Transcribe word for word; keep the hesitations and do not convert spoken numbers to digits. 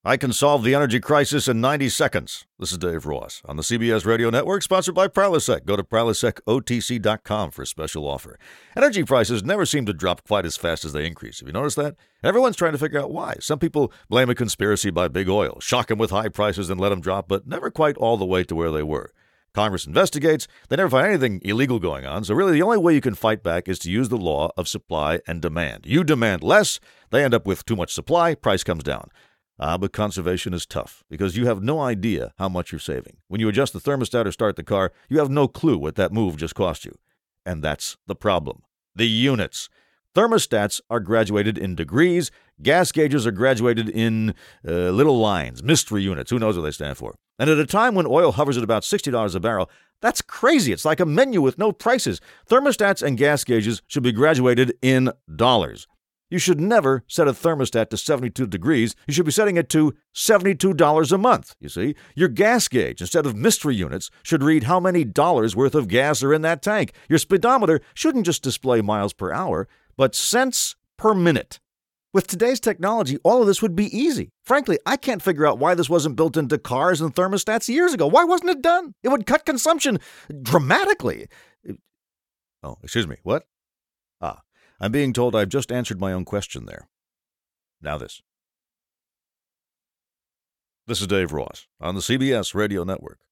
I can solve the energy crisis in ninety seconds. This is Dave Ross on the C B S Radio Network, sponsored by Prilosec. Go to Prilosec O T C dot com for a special offer. Energy prices never seem to drop quite as fast as they increase. Have you noticed that? Everyone's trying to figure out why. Some people blame a conspiracy by big oil, shock them with high prices and let them drop, but never quite all the way to where they were. Congress investigates. They never find anything illegal going on, so really the only way you can fight back is to use the law of supply and demand. You demand less, they end up with too much supply, price comes down. Ah, but conservation is tough because you have no idea how much you're saving. When you adjust the thermostat or start the car, you have no clue what that move just cost you. And that's the problem. The units. Thermostats are graduated in degrees. Gas gauges are graduated in uh, little lines, mystery units. Who knows what they stand for? And at a time when oil hovers at about sixty dollars a barrel, that's crazy. It's like a menu with no prices. Thermostats and gas gauges should be graduated in dollars. You should never set a thermostat to seventy-two degrees. You should be setting it to seventy-two dollars a month, you see. Your gas gauge, instead of mystery units, should read how many dollars worth of gas are in that tank. Your speedometer shouldn't just display miles per hour, but cents per minute. With today's technology, all of this would be easy. Frankly, I can't figure out why this wasn't built into cars and thermostats years ago. Why wasn't it done? It would cut consumption dramatically. Oh, excuse me, what? Ah. I'm being told I've just answered my own question there. Now this. This is Dave Ross on the C B S Radio Network.